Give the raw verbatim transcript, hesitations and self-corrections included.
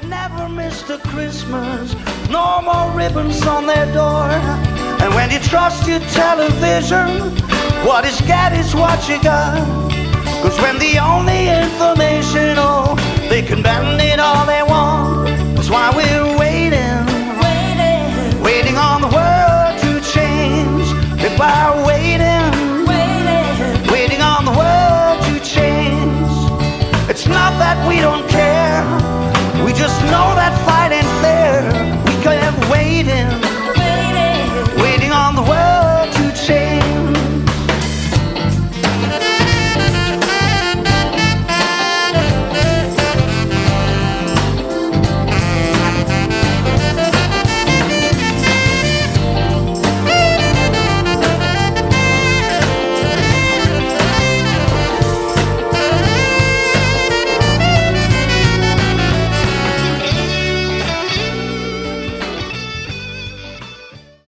never missed a Christmas, no more ribbons on their door. And when you trust your television, what is get is what you got. Cause when the only information on